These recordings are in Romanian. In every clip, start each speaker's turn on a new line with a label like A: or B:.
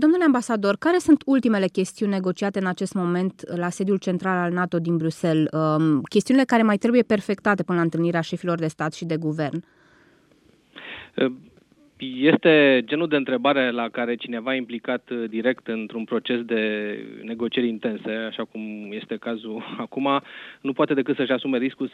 A: Domnule ambasador, care sunt ultimele chestiuni negociate în acest moment la sediul central al NATO din Bruxelles? Chestiunile care mai trebuie perfectate până la întâlnirea șefilor de stat și de guvern?
B: Este genul de întrebare la care cineva implicat direct într-un proces de negocieri intense, așa cum este cazul acum, nu poate decât să-și asume riscul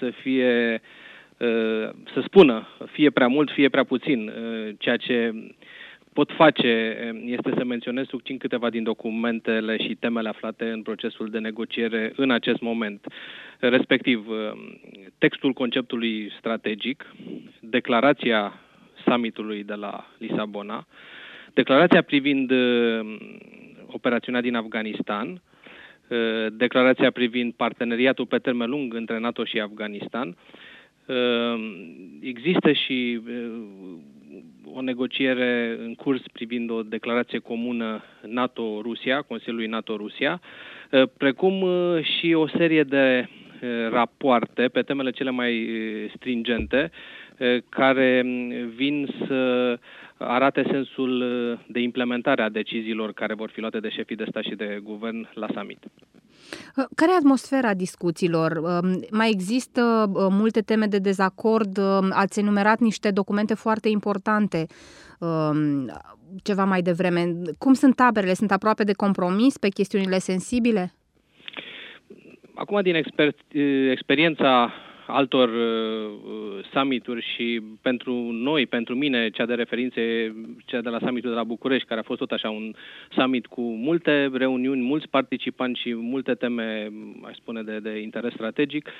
B: să spună fie prea mult, fie prea puțin. Ceea ce pot face este să menționez succint câteva din documentele și temele aflate în procesul de negociere în acest moment. Respectiv, textul conceptului strategic, declarația summitului de la Lisabona, declarația privind operațiunea din Afganistan, declarația privind parteneriatul pe termen lung între NATO și Afganistan. Există și o negociere în curs privind o declarație comună NATO-Rusia, Consiliului NATO-Rusia, precum și o serie de rapoarte pe temele cele mai stringente care vin să arate sensul de implementare a deciziilor care vor fi luate de șefii de stat și de guvern la summit.
A: Care e atmosfera discuțiilor? Mai există multe teme de dezacord? Ați enumerat niște documente foarte importante ceva mai devreme. Cum sunt taberele? Sunt aproape de compromis pe chestiunile sensibile?
B: Acum, din experiența altor summituri și pentru noi, pentru mine, cea de referință e cea de la summitul de la București, care a fost tot așa un summit cu multe reuniuni, mulți participanți și multe teme, aș spune, de interes strategic.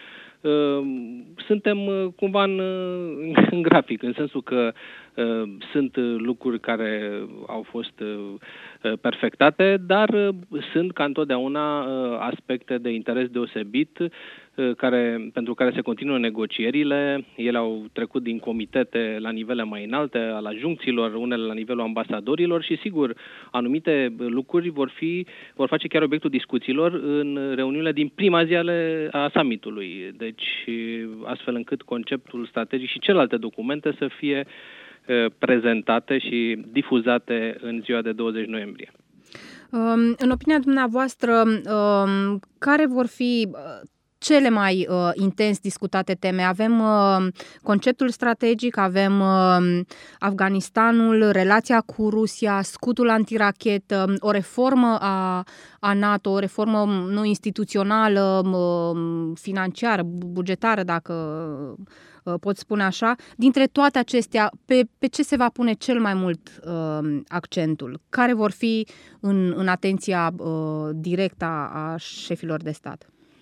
B: Suntem cumva în grafic, în sensul că sunt lucruri care au fost perfectate, dar sunt ca întotdeauna aspecte de interes deosebit pentru care se continuă negocierile. Ele au trecut din comitete la nivele mai înalte, al adjuncților, unele la nivelul ambasadorilor și, sigur, anumite lucruri vor face chiar obiectul discuțiilor în reuniunile din prima zi a summitului. Deci, astfel încât conceptul strategic și celelalte documente să fie prezentate și difuzate în ziua de 20 noiembrie.
A: În opinia dumneavoastră, care vor fi cele mai intens discutate teme? Avem conceptul strategic, avem Afganistanul, relația cu Rusia, scutul antirachetă, o reformă a NATO, o reformă nu instituțională, financiară, bugetară, dacă pot spune așa. Dintre toate acestea, pe ce se va pune cel mai mult accentul? Care vor fi în atenția directă a șefilor de stat?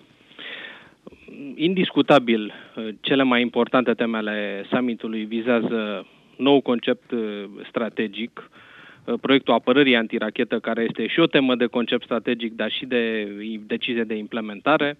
B: Indiscutabil, cele mai importante teme ale summitului vizează nou concept strategic, proiectul apărării antirachetă, care este și o temă de concept strategic, dar și de decizie de implementare,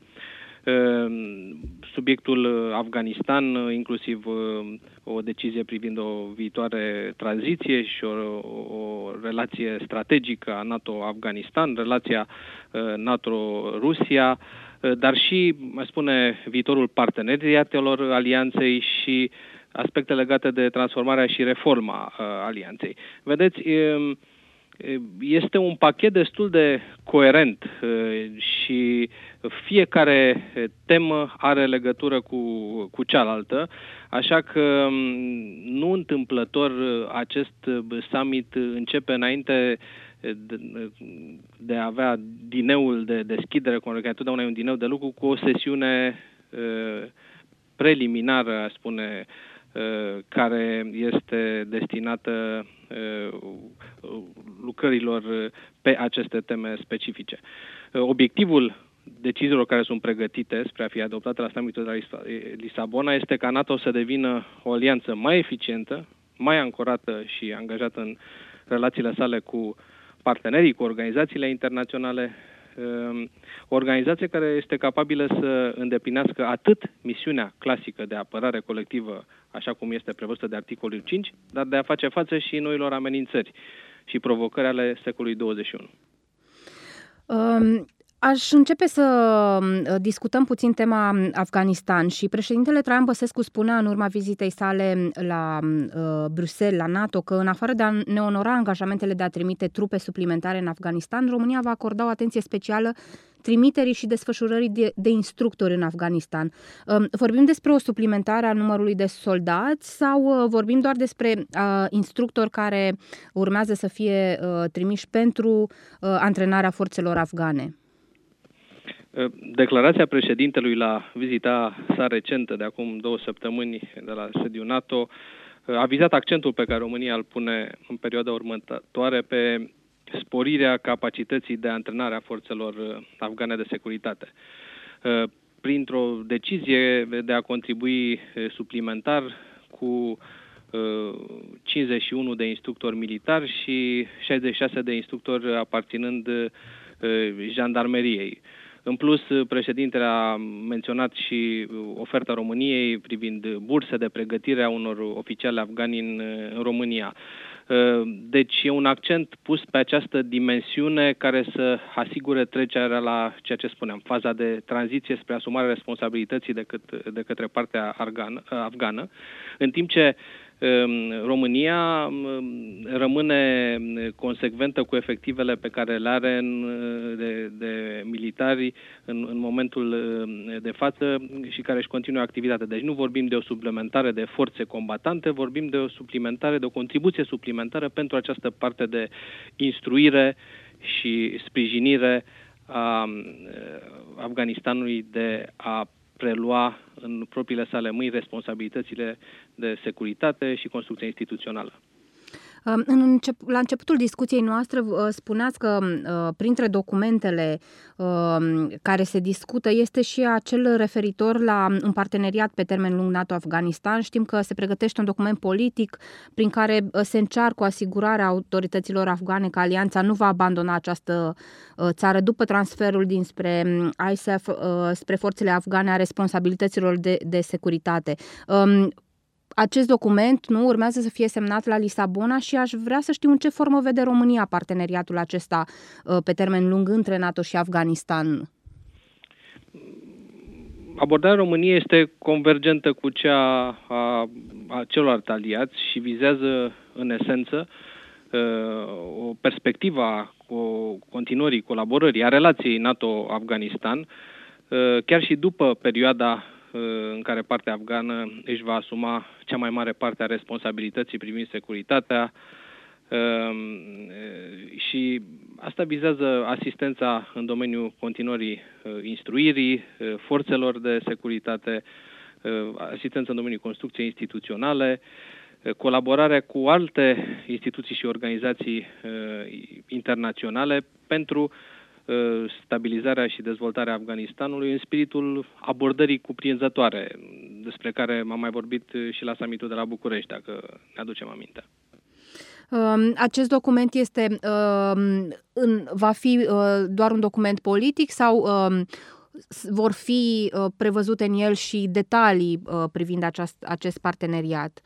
B: subiectul Afganistan, inclusiv o decizie privind o viitoare tranziție și o relație strategică a NATO-Afganistan, relația NATO-Rusia, dar și, aș spune, viitorul parteneriatelor alianței și aspecte legate de transformarea și reforma alianței. Vedeți, este un pachet destul de coerent și fiecare temă are legătură cu cealaltă, așa că nu întâmplător acest summit începe înainte de a avea dineul de deschidere, care întotdeauna e un dineu de lucru, cu o sesiune preliminară, aș spune, care este destinată lucrărilor pe aceste teme specifice. Obiectivul deciziilor care sunt pregătite spre a fi adoptate la summitul de la Lisabona este ca NATO să devină o alianță mai eficientă, mai ancorată și angajată în relațiile sale cu partenerii, cu organizațiile internaționale, o organizație care este capabilă să îndeplinească atât misiunea clasică de apărare colectivă, așa cum este prevăzută de articolul 5, dar de a face față și noilor amenințări și provocări ale secolului 21.
A: Aș începe să discutăm puțin tema Afganistan și președintele Traian Băsescu spunea în urma vizitei sale la Bruxelles, la NATO, că în afară de a ne onora angajamentele de a trimite trupe suplimentare în Afganistan, România va acorda o atenție specială trimiterii și desfășurării de instructori în Afganistan. Vorbim despre o suplimentare a numărului de soldați sau vorbim doar despre instructori care urmează să fie trimiși pentru antrenarea forțelor afgane?
B: Declarația președintelui la vizita sa recentă de acum 2 săptămâni de la sediul NATO a vizat accentul pe care România îl pune în perioada următoare pe sporirea capacității de antrenare a forțelor afgane de securitate. Printr-o decizie de a contribui suplimentar cu 51 de instructori militari și 66 de instructori aparținând jandarmeriei. În plus, președintele a menționat și oferta României privind burse de pregătire a unor oficiali afgani în România. Deci e un accent pus pe această dimensiune care să asigure trecerea la ceea ce spuneam, faza de tranziție spre asumarea responsabilității de către partea afgană, în timp ce România rămâne consecventă cu efectivele pe care le are de militari în momentul de față și care își continuă activitatea. Deci nu vorbim de o suplimentare de forțe combatante, vorbim de o suplimentare, de o contribuție suplimentară pentru această parte de instruire și sprijinire a Afganistanului de a prelua în propriile sale mâini responsabilitățile de securitate și construcție instituțională.
A: La începutul discuției noastre spuneați că printre documentele care se discută este și acel referitor la un parteneriat pe termen lung NATO-Afganistan. Știm că se pregătește un document politic prin care se încearcă asigurarea autorităților afgane că alianța nu va abandona această țară după transferul dinspre ISAF spre forțele afgane a responsabilităților de securitate. Acest document nu urmează să fie semnat la Lisabona și aș vrea să știu în ce formă vede România parteneriatul acesta pe termen lung între NATO și Afganistan.
B: Abordarea României este convergentă cu cea a celorlalți aliați și vizează în esență o perspectivă a continuării colaborării, a relației NATO-Afganistan, chiar și după perioada în care partea afgană își va asuma cea mai mare parte a responsabilității privind securitatea și asta vizează asistența în domeniul continuării instruirii forțelor de securitate, asistență în domeniul construcției instituționale, colaborarea cu alte instituții și organizații internaționale pentru stabilizarea și dezvoltarea Afganistanului în spiritul abordării cuprinzătoare, despre care am mai vorbit și la summitul de la București, dacă ne aducem aminte.
A: Acest document va fi doar un document politic sau vor fi prevăzute în el și detalii privind acest parteneriat?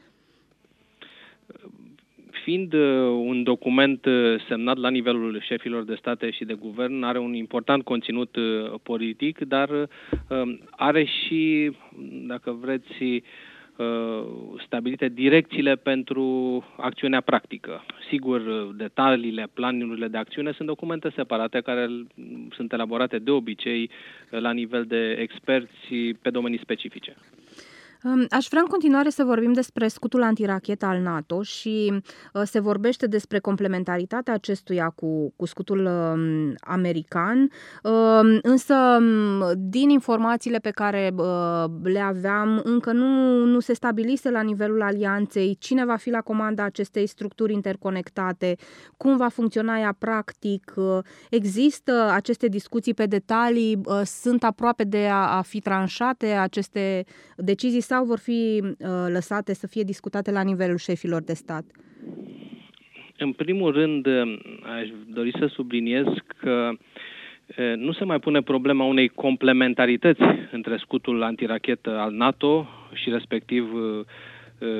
B: Fiind un document semnat la nivelul șefilor de state și de guvern, are un important conținut politic, dar are și, dacă vreți, stabilite direcțiile pentru acțiunea practică. Sigur, detaliile, planurile de acțiune sunt documente separate care sunt elaborate de obicei la nivel de experți pe domenii specifice.
A: Aș vrea în continuare să vorbim despre scutul antirachetă al NATO și se vorbește despre complementaritatea acestuia cu scutul american, însă din informațiile pe care le aveam, încă nu se stabilise la nivelul alianței cine va fi la comanda acestei structuri interconectate, cum va funcționa ea practic, există aceste discuții pe detalii, sunt aproape de a fi tranșate aceste decizii sau vor fi lăsate să fie discutate la nivelul șefilor de stat?
B: În primul rând, aș dori să subliniez că nu se mai pune problema unei complementarități între scutul antirachetă al NATO și respectiv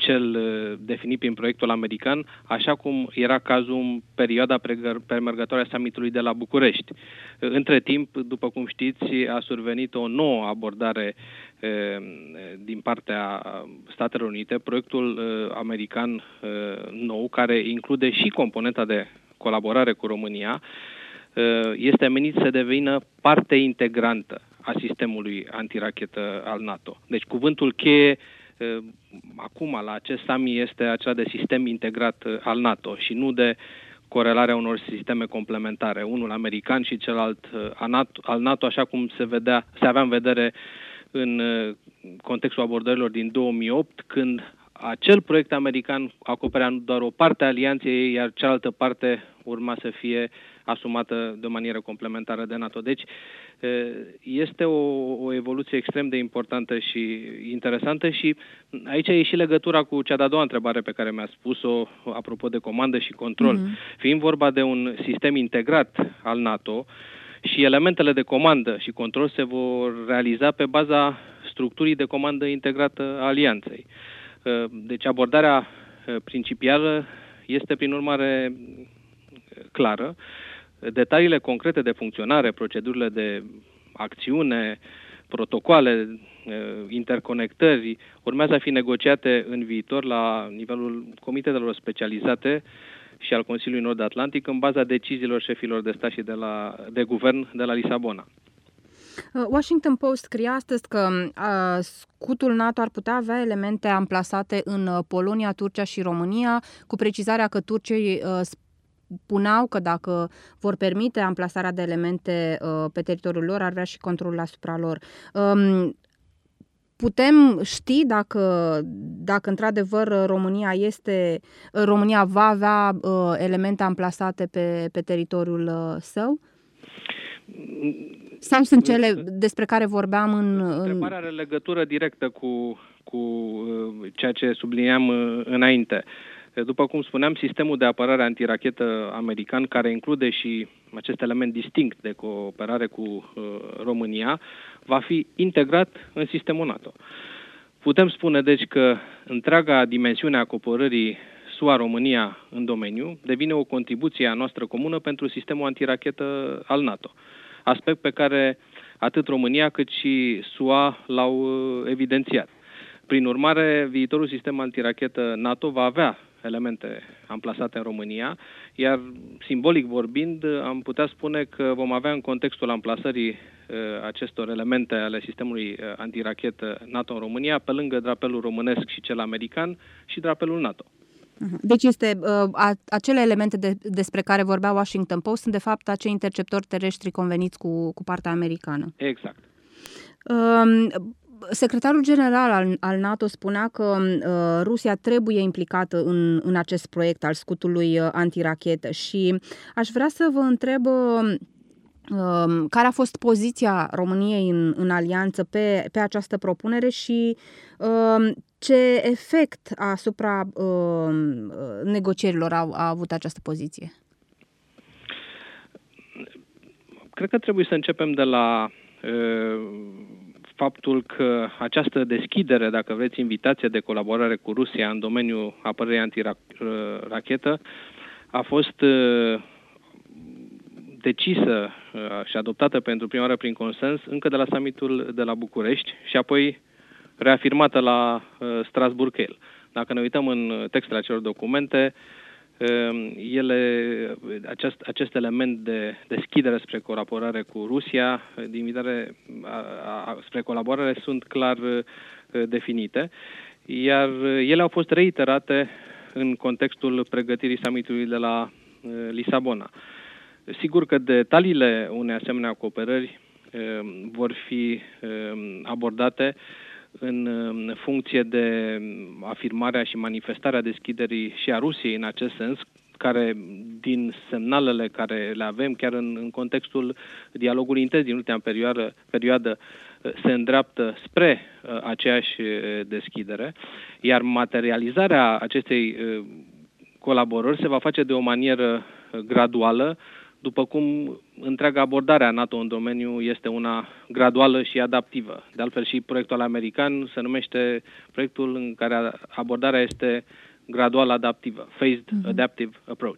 B: cel definit prin proiectul american, așa cum era cazul în perioada premergătoare a summitului de la București. Între timp, după cum știți, a survenit o nouă abordare din partea Statelor Unite, proiectul american nou, care include și componenta de colaborare cu România, este menit să devină parte integrantă a sistemului antirachetă al NATO. Deci cuvântul cheie acum la acest summit este acela de sistem integrat al NATO și nu de corelarea unor sisteme complementare, unul american și celălalt al NATO, așa cum se avea în vedere în contextul abordărilor din 2008, când acel proiect american acoperea doar o parte a alianței, iar cealaltă parte urma să fie asumată de o manieră complementară de NATO. Deci este o evoluție extrem de importantă și interesantă și aici e și legătura cu cea de-a doua întrebare pe care mi-a spus-o apropo de comandă și control. Fiind vorba de un sistem integrat al NATO și elementele de comandă și control se vor realiza pe baza structurii de comandă integrată a alianței. Deci abordarea principială este prin urmare clară. Detaliile concrete de funcționare, procedurile de acțiune, protocoale, interconectări, urmează a fi negociate în viitor la nivelul comitetelor specializate și al Consiliului Nord-Atlantic în baza deciziilor șefilor de stat și de guvern de la Lisabona.
A: Washington Post scria astăzi că scutul NATO ar putea avea elemente amplasate în Polonia, Turcia și România, cu precizarea că turcii spuneau că dacă vor permite amplasarea de elemente pe teritoriul lor, ar vrea și controlul asupra lor. Putem ști dacă într-adevăr România va avea elemente amplasate pe teritoriul său? Sau sunt cele despre care vorbeam
B: Întrebarea are legătură directă cu ceea ce subliniam înainte. După cum spuneam, sistemul de apărare antirachetă american, care include și acest element distinct de cooperare cu România, va fi integrat în sistemul NATO. Putem spune, deci, că întreaga dimensiune a cooperării SUA-România în domeniu devine o contribuție a noastră comună pentru sistemul antirachetă al NATO. Aspect pe care atât România cât și SUA l-au evidențiat. Prin urmare, viitorul sistem antirachetă NATO va avea elemente amplasate în România, iar simbolic vorbind, am putea spune că vom avea în contextul amplasării acestor elemente ale sistemului antirachetă NATO în România, pe lângă drapelul românesc și cel american, și drapelul NATO.
A: Deci acele elemente despre care vorbea Washington Post sunt de fapt acei interceptori terestri conveniți cu partea americană.
B: Exact.
A: Secretarul general al NATO spunea că Rusia trebuie implicată în acest proiect al scutului antirachetă și aș vrea să vă întreb care a fost poziția României în alianță pe această propunere și ce efect asupra negocierilor a avut această poziție?
B: Cred că trebuie să începem de la faptul că această deschidere, dacă vreți, invitație de colaborare cu Rusia în domeniul apărării antirachetă a fost decisă și adoptată pentru prima oară prin consens încă de la summitul de la București și apoi reafirmată la Strasbourg-Kiel. Dacă ne uităm în textele acelor documente, acest element de deschidere spre colaborare cu Rusia, de invitare spre colaborare, sunt clar definite, iar ele au fost reiterate în contextul pregătirii summitului de la Lisabona. Sigur că detaliile unei asemenea cooperări vor fi abordate în funcție de afirmarea și manifestarea deschiderii și a Rusiei în acest sens, care, din semnalele care le avem, chiar în contextul dialogului intens din ultima perioadă, se îndreaptă spre aceeași deschidere, iar materializarea acestei colaborări se va face de o manieră graduală, după cum întreaga abordare a NATO în domeniu este una graduală și adaptivă. De altfel și proiectul american se numește proiectul în care abordarea este gradual adaptivă, Phased Adaptive Approach.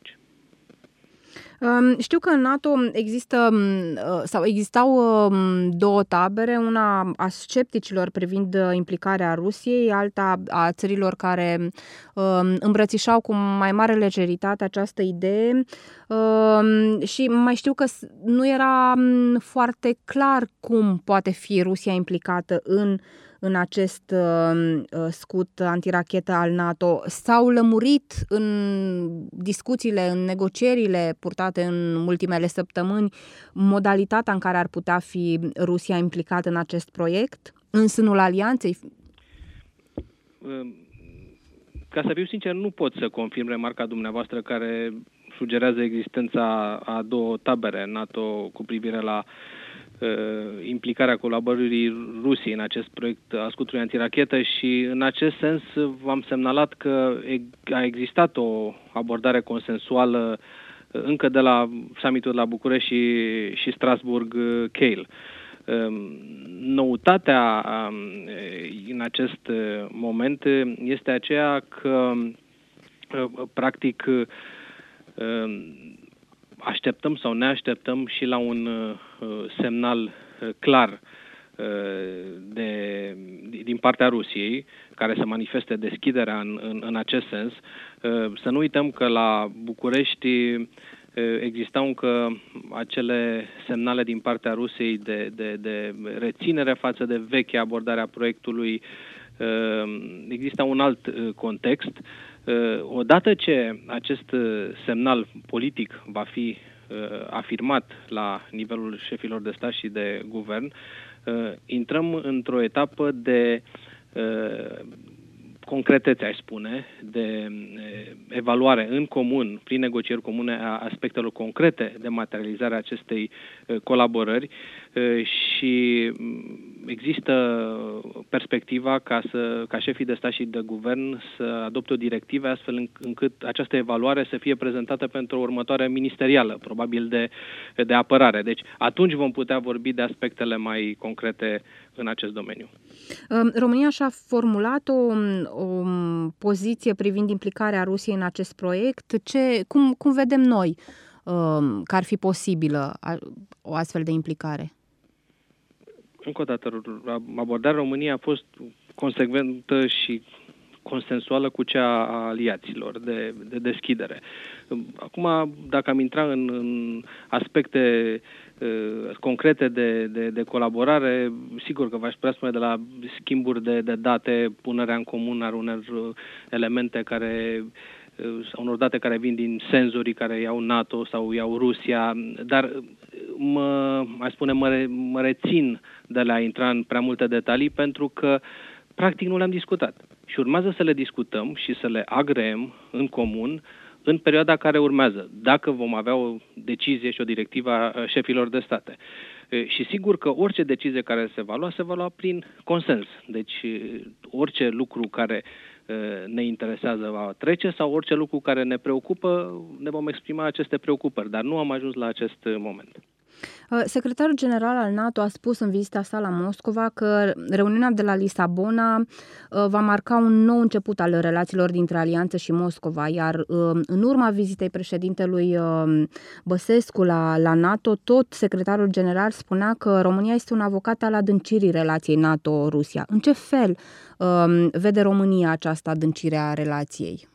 A: Știu că în NATO există sau existau două tabere, una a scepticilor privind implicarea Rusiei, alta a țărilor care îmbrățișau cu mai mare lejeritate această idee și mai știu că nu era foarte clar cum poate fi Rusia implicată în acest scut antirachetă al NATO. S-au lămurit în discuțiile, în negocierile purtate în ultimele săptămâni modalitatea în care ar putea fi Rusia implicată în acest proiect, în sânul alianței?
B: Ca să fiu sincer, nu pot să confirm remarca dumneavoastră care sugerează existența a două tabere NATO cu privire la implicarea colaborării Rusiei în acest proiect al scutului antirachetă și în acest sens v-am semnalat că a existat o abordare consensuală încă de la summitul de la București și Strasbourg-Kiel. Noutatea în acest moment este aceea că practic așteptăm sau ne așteptăm și la un semnal clar din partea Rusiei, care să manifeste deschiderea în acest sens. Să nu uităm că la București existau încă acele semnale din partea Rusiei de reținere față de vechea abordare a proiectului. Există un alt context. Odată ce acest semnal politic va fi afirmat la nivelul șefilor de stat și de guvern, intrăm într-o etapă de concretețe, aș spune, de evaluare în comun, prin negocieri comune, a aspectelor concrete de materializare a acestei colaborări și există perspectiva ca șefii de stat și de guvern să adopte o directivă astfel încât această evaluare să fie prezentată pentru o următoare ministerială, probabil de apărare. Deci atunci vom putea vorbi de aspectele mai concrete în acest domeniu.
A: România și-a formulat o poziție privind implicarea Rusiei în acest proiect. Cum vedem noi că ar fi posibilă o astfel de implicare?
B: Încă o dată, abordarea României a fost consecventă și consensuală cu cea a aliaților de deschidere. Acum, dacă am intra în aspecte concrete de colaborare, sigur că v-aș putea spune de la schimburi de date, punerea în comun a unor elemente unor date care vin din senzorii care iau NATO sau iau Rusia, dar mă rețin de la a intra în prea multe detalii pentru că practic nu le-am discutat. Și urmează să le discutăm și să le agreem în comun în perioada care urmează, dacă vom avea o decizie și o directivă a șefilor de state. Și sigur că orice decizie care se va lua prin consens. Deci orice lucru care ne interesează va trece sau orice lucru care ne preocupă, ne vom exprima aceste preocupări, dar nu am ajuns la acest moment.
A: Secretarul general al NATO a spus în vizita sa la Moscova că reuniunea de la Lisabona va marca un nou început al relațiilor dintre Alianță și Moscova, iar în urma vizitei președintelui Băsescu la NATO, tot secretarul general spunea că România este un avocat al adâncirii relației NATO-Rusia. În ce fel vede România această adâncire a relației?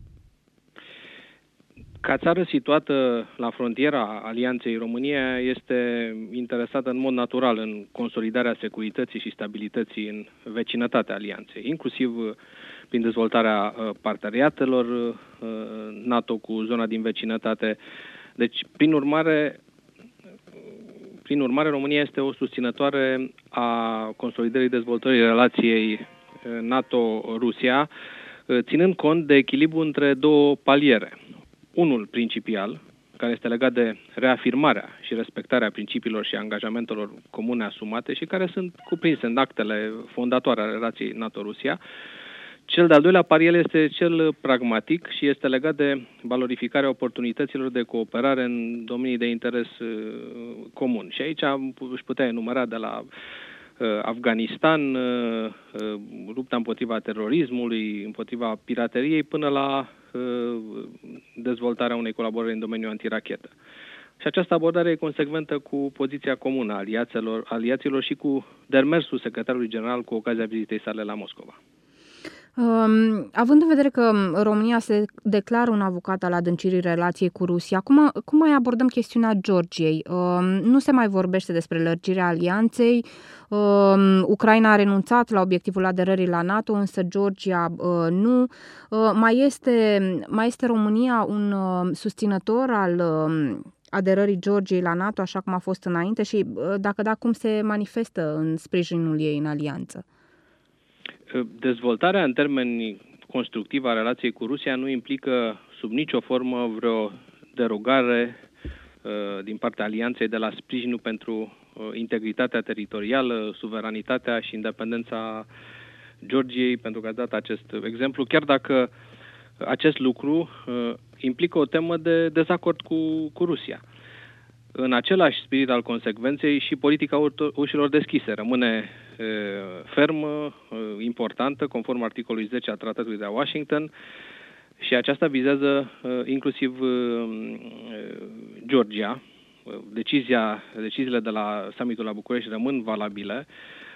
B: Ca țară situată la frontiera Alianței, România este interesată în mod natural în consolidarea securității și stabilității în vecinătatea Alianței, inclusiv prin dezvoltarea parteneriatelor NATO cu zona din vecinătate. Deci, prin urmare, România este o susținătoare a consolidării dezvoltării relației NATO-Rusia, ținând cont de echilibru între două paliere. Unul principial, care este legat de reafirmarea și respectarea principiilor și angajamentelor comune asumate și care sunt cuprinse în actele fondatoare ale relației NATO-Rusia. Cel de-al doilea pariel este cel pragmatic și este legat de valorificarea oportunităților de cooperare în domenii de interes comun. Și aici își putea enumera de la Afganistan, lupta împotriva terorismului, împotriva pirateriei, până la dezvoltarea unei colaborări în domeniul antirachetă. Și această abordare e consecventă cu poziția comună a aliaților și cu demersul secretarului general cu ocazia vizitei sale la Moscova.
A: Având în vedere că România se declară un avocat al adâncirii relației cu Rusia, cum mai abordăm chestiunea Georgiei? Nu se mai vorbește despre lărgirea alianței. Ucraina a renunțat la obiectivul aderării la NATO, însă Georgia nu. Mai este România un susținător al aderării Georgiei la NATO, așa cum a fost înainte, și dacă da, cum se manifestă în sprijinul ei în alianță?
B: Dezvoltarea în termeni constructivi a relației cu Rusia nu implică sub nicio formă vreo derogare din partea alianței de la sprijinul pentru integritatea teritorială, suveranitatea și independența Georgiei, pentru că a dat acest exemplu, chiar dacă acest lucru implică o temă de dezacord cu Rusia. În același spirit al consecvenței și politica ușilor deschise rămâne fermă, importantă, conform articolului 10 a Tratatului de la Washington, și aceasta vizează inclusiv Georgia. Deciziile de la summitul la București rămân valabile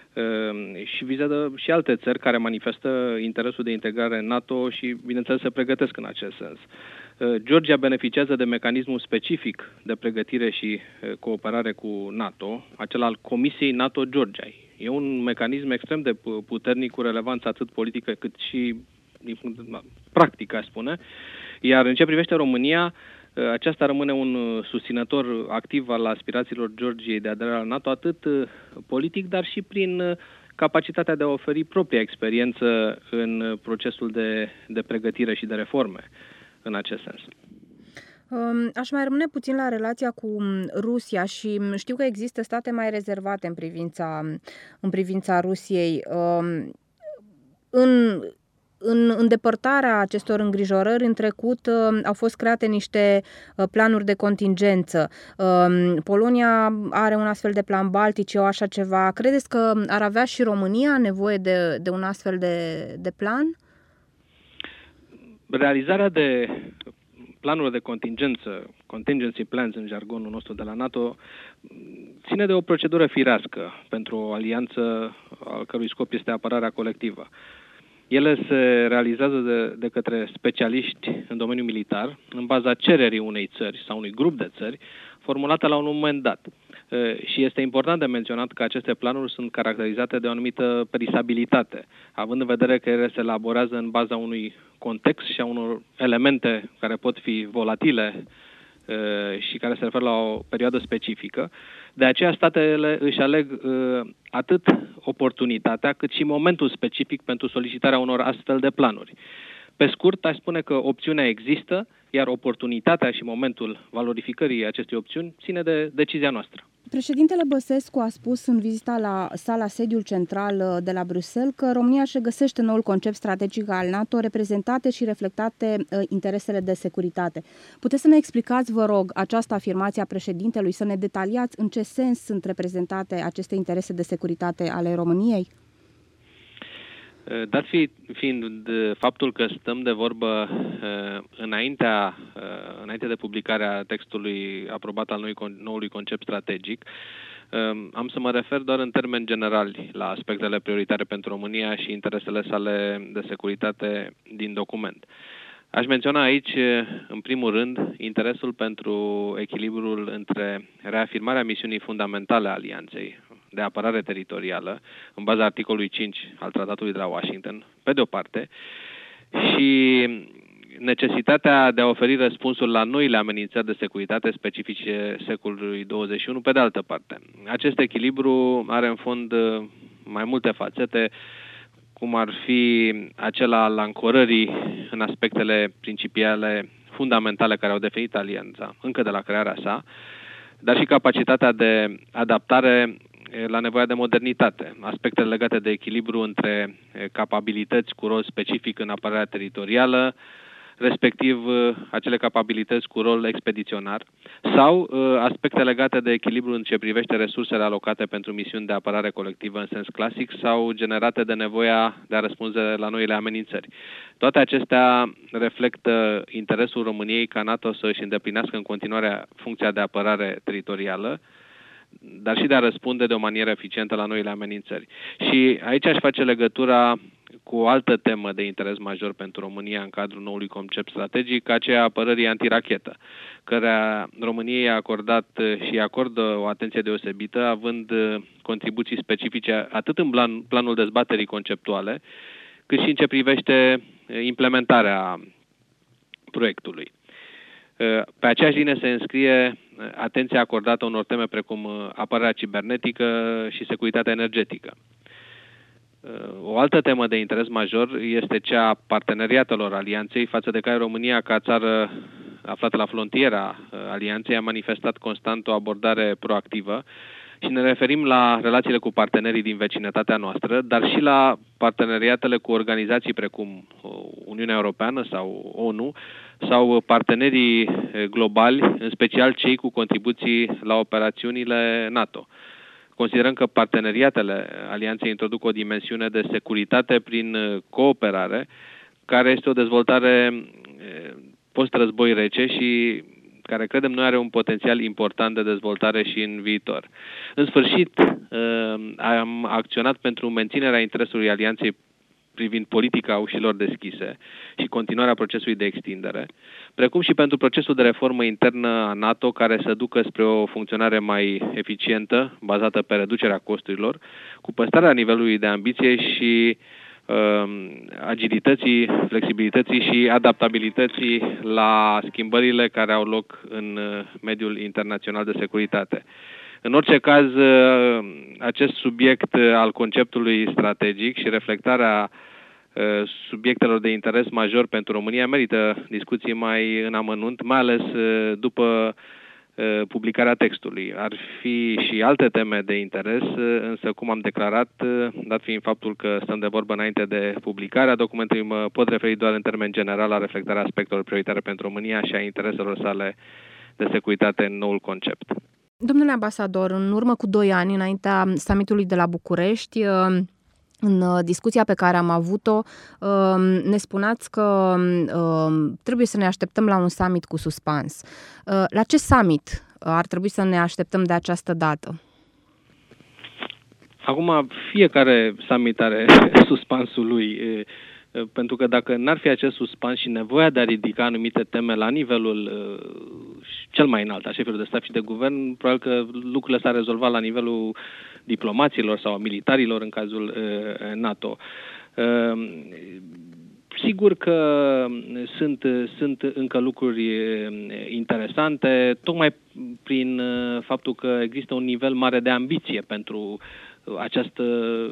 B: și vizează și alte țări care manifestă interesul de integrare în NATO și, bineînțeles, se pregătesc în acest sens. Georgia beneficiază de mecanismul specific de pregătire și cooperare cu NATO, acela al Comisiei NATO-Georgia. E un mecanism extrem de puternic, cu relevanță atât politică cât și din punct practic, aș spune. Iar în ce privește România, aceasta rămâne un susținător activ al aspirațiilor Georgiei de aderare la NATO, atât politic, dar și prin capacitatea de a oferi propria experiență în procesul de pregătire și de reforme în acest sens.
A: Aș mai rămâne puțin la relația cu Rusia și știu că există state mai rezervate în privința Rusiei. În îndepărtarea acestor îngrijorări, în trecut au fost create niște planuri de contingență. Polonia are un astfel de plan Baltice, o așa ceva. Credeți că ar avea și România nevoie de un astfel de plan?
B: Realizarea de planuri de contingență, contingency plans în jargonul nostru de la NATO, ține de o procedură firească pentru o alianță al cărui scop este apărarea colectivă. Ele se realizează de către specialiști în domeniul militar, în baza cererii unei țări sau unui grup de țări, formulată la un moment dat. Și este important de menționat că aceste planuri sunt caracterizate de o anumită perisabilitate, având în vedere că ele se elaborează în baza unui context și a unor elemente care pot fi volatile și care se referă la o perioadă specifică. De aceea statele își aleg atât oportunitatea cât și momentul specific pentru solicitarea unor astfel de planuri. Pe scurt, aș spune că opțiunea există, iar oportunitatea și momentul valorificării acestei opțiuni ține de decizia noastră.
A: Președintele Băsescu a spus în vizita la sala sediul central de la Bruxelles că România își regăsește noul concept strategic al NATO, reprezentate și reflectate interesele de securitate. Puteți să ne explicați, vă rog, această afirmație a președintelui, să ne detaliați în ce sens sunt reprezentate aceste interese de securitate ale României?
B: Dat fiind faptul că stăm de vorbă înainte de publicarea textului aprobat al noului concept strategic, am să mă refer doar în termeni generali la aspectele prioritare pentru România și interesele sale de securitate din document. Aș menționa aici, în primul rând, interesul pentru echilibrul între reafirmarea misiunii fundamentale a Alianței de apărare teritorială, în baza articolului 5 al Tratatului de la Washington, pe de o parte, și necesitatea de a oferi răspunsuri la noile amenințări de securitate specifice secolului 21, pe de altă parte. Acest echilibru are în fond mai multe fațete, cum ar fi acela al ancorării în aspectele principiale fundamentale care au definit alianța încă de la crearea sa, dar și capacitatea de adaptare la nevoia de modernitate, aspectele legate de echilibru între capabilități cu rol specific în apărarea teritorială, respectiv acele capabilități cu rol expediționar, sau aspecte legate de echilibru în ce privește resursele alocate pentru misiuni de apărare colectivă în sens clasic sau generate de nevoia de a răspunde la noile amenințări. Toate acestea reflectă interesul României ca NATO să își îndeplinească în continuare funcția de apărare teritorială, dar și de a răspunde de o manieră eficientă la noile amenințări. Și aici aș face legătura cu o altă temă de interes major pentru România în cadrul noului concept strategic, aceea apărării antirachetă, căreia României a acordat și acordă o atenție deosebită, având contribuții specifice atât în planul dezbaterii conceptuale, cât și în ce privește implementarea proiectului. Pe aceeași linie se înscrie atenția acordată unor teme precum apărarea cibernetică și securitatea energetică. O altă temă de interes major este cea a parteneriatelor alianței, față de care România, ca țară aflată la frontiera alianței, a manifestat constant o abordare proactivă și ne referim la relațiile cu partenerii din vecinătatea noastră, dar și la parteneriatele cu organizații precum Uniunea Europeană sau ONU sau partenerii globali, în special cei cu contribuții la operațiunile NATO. Considerăm că parteneriatele alianței introduc o dimensiune de securitate prin cooperare, care este o dezvoltare post-război rece și care credem noi are un potențial important de dezvoltare și în viitor. În sfârșit, am acționat pentru menținerea interesului alianței privind politica ușilor deschise și continuarea procesului de extindere, precum și pentru procesul de reformă internă a NATO care să ducă spre o funcționare mai eficientă, bazată pe reducerea costurilor, cu păstrarea nivelului de ambiție și agilității, flexibilității și adaptabilității la schimbările care au loc în mediul internațional de securitate. În orice caz, acest subiect al conceptului strategic și reflectarea subiectelor de interes major pentru România merită discuții mai în amănunt, mai ales după publicarea textului. Ar fi și alte teme de interes, însă, cum am declarat, dat fiind faptul că stăm de vorbă înainte de publicarea documentului, mă pot referi doar în termen general la reflectarea aspectelor prioritare pentru România și a intereselor sale de securitate în noul concept.
A: Domnule ambasador, în urmă cu 2 ani, înaintea summitului de la București, în discuția pe care am avut-o, ne spuneați că trebuie să ne așteptăm la un summit cu suspans. La ce summit ar trebui să ne așteptăm de această dată?
B: Acum, fiecare summit are suspansul lui, pentru că dacă n-ar fi acest suspans și nevoia de a ridica anumite teme la nivelul cel mai înalt a șefilor de stat și de guvern, probabil că lucrurile s-ar rezolva la nivelul diplomaților sau militarilor în cazul NATO. Sigur că sunt încă lucruri interesante, tocmai prin faptul că există un nivel mare de ambiție pentru această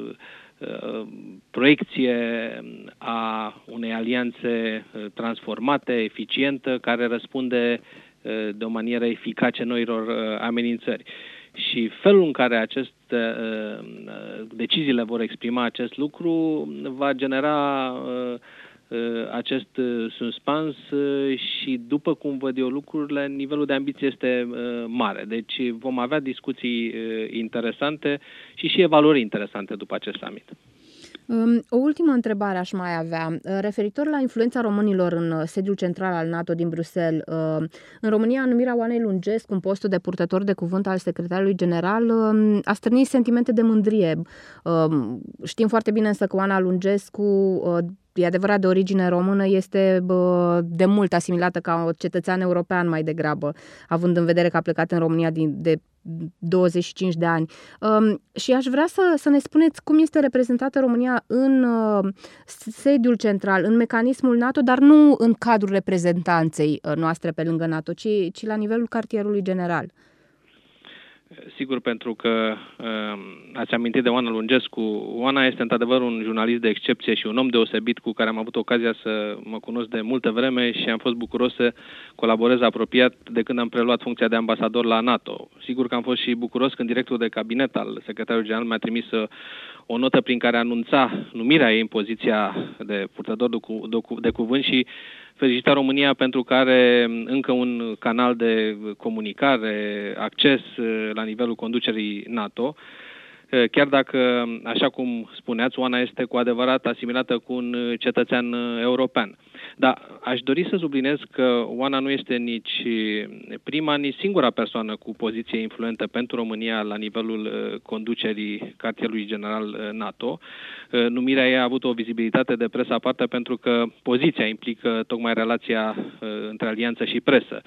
B: proiecție a unei alianțe transformate, eficientă, care răspunde de o manieră eficace noilor amenințări. Și felul în care deciziile vor exprima acest lucru va genera acest suspans și, după cum văd eu lucrurile, nivelul de ambiție este mare. Deci vom avea discuții interesante și evaluări interesante după acest summit.
A: O ultimă întrebare aș mai avea. Referitor la influența românilor în sediul central al NATO din Bruxelles, în România, numirea Oanei Lungescu în postul de purtător de cuvânt al secretarului general a stârnit sentimente de mândrie. Știm foarte bine însă că Oana Lungescu, e adevărat de origine română, este de mult asimilată ca o cetățean european mai degrabă, având în vedere că a plecat în România de 25 de ani. Și aș vrea să ne spuneți cum este reprezentată România în sediul central, în mecanismul NATO, dar nu în cadrul reprezentanței noastre pe lângă NATO, ci la nivelul cartierului general.
B: Sigur, pentru că ați amintit de Oana Lungescu. Oana este într-adevăr un jurnalist de excepție și un om deosebit cu care am avut ocazia să mă cunosc de multă vreme și am fost bucuros să colaborez apropiat de când am preluat funcția de ambasador la NATO. sigur că am fost și bucuros când directorul de cabinet al secretarului general mi-a trimis o notă prin care anunța numirea ei în poziția de purtător de cuvânt și felicita România pentru că are încă un canal de comunicare, acces la nivelul conducerii NATO. Chiar dacă, așa cum spuneați, Oana este cu adevărat asimilată cu un cetățean european. Dar aș dori să subliniez că Oana nu este nici prima, nici singura persoană cu poziție influentă pentru România la nivelul conducerii cartierului general NATO. Numirea ei a avut o vizibilitate de presă aparte pentru că poziția implică tocmai relația între alianță și presă.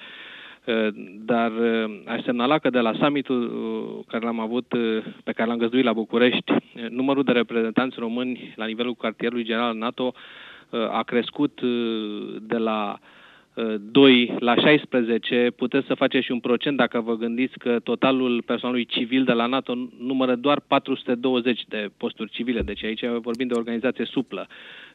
B: Dar aș semnala că de la summitul care l-am avut, pe care l-am găzduit la București, numărul de reprezentanți români la nivelul cartierului general NATO a crescut de la 2 la 16. Puteți să faceți și un procent dacă vă gândiți că totalul personalului civil de la NATO numără doar 420 de posturi civile. Deci aici vorbim de o organizație suplă.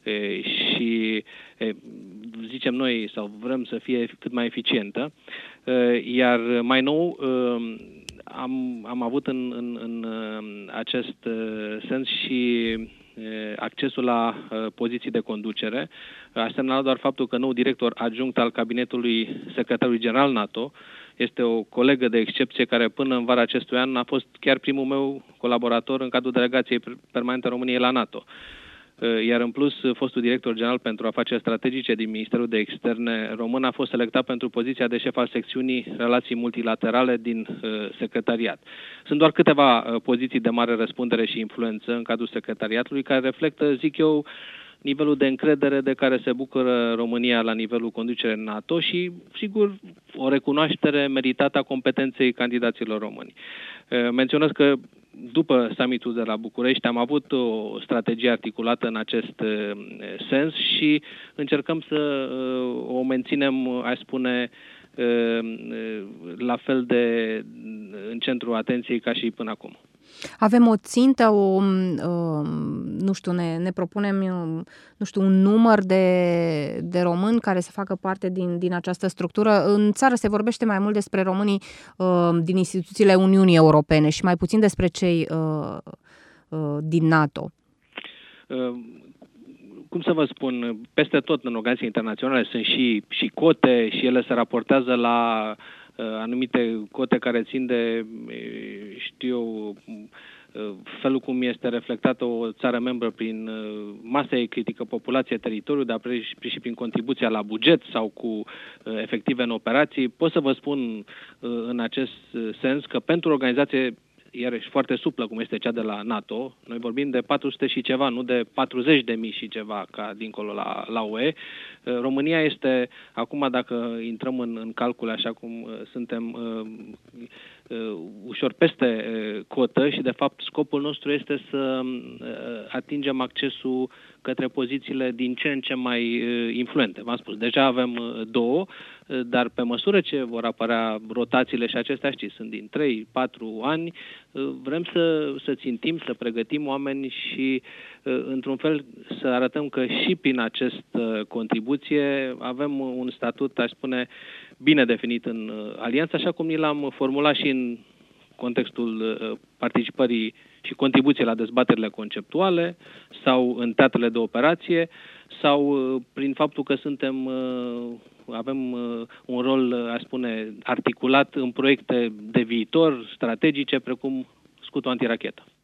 B: Și zicem noi, sau vrem să fie cât mai eficientă. Iar mai nou am avut în acest sens și accesul la poziții de conducere. Aș semnala doar faptul că nou director adjunct al cabinetului secretarului general NATO este o colegă de excepție care până în vara acestui an a fost chiar primul meu colaborator în cadrul delegației permanente a României la NATO. Iar în plus, fostul director general pentru afaceri strategice din Ministerul de Externe român a fost selectat pentru poziția de șef al secțiunii relații multilaterale din secretariat. Sunt doar câteva poziții de mare răspundere și influență în cadrul secretariatului care reflectă, zic eu, nivelul de încredere de care se bucură România la nivelul conducerii NATO și, sigur, o recunoaștere meritată a competenței candidaților români. Menționez că după summitul de la București am avut o strategie articulată în acest sens și încercăm să o menținem, aș spune, la fel de în centrul atenției ca și până acum.
A: Avem o țintă, nu știu, ne propunem, nu știu, un număr de români care să facă parte din această structură. În țară se vorbește mai mult despre românii din instituțiile Uniunii Europene și mai puțin despre cei din NATO.
B: Cum să vă spun, peste tot în organizații internaționale sunt și cote și ele se raportează la anumite cote care țin de, știu eu, felul cum este reflectată o țară membră prin masa ei critică, populație, teritoriu, dar și prin contribuția la buget sau cu efective în operații. Pot să vă spun în acest sens că pentru o organizație iarăși foarte suplă, cum este cea de la NATO, noi vorbim de 400 și ceva, nu de 40.000 și ceva ca dincolo la UE. România este, acum dacă intrăm în calcule așa cum suntem ușor peste cotă și de fapt scopul nostru este să atingem accesul către pozițiile din ce în ce mai influente. V-am spus, deja avem 2, dar pe măsură ce vor apărea rotațiile și acestea, știți, sunt din 3-4 ani, vrem să țintim, să pregătim oameni și într-un fel să arătăm că și prin această contribuție avem un statut, aș spune, bine definit în alianță, așa cum ni l-am formulat și în contextul participării și contribuției la dezbaterile conceptuale sau în teatrele de operație sau prin faptul că avem un rol, aș spune, articulat în proiecte de viitor, strategice, precum scutul antirachetă.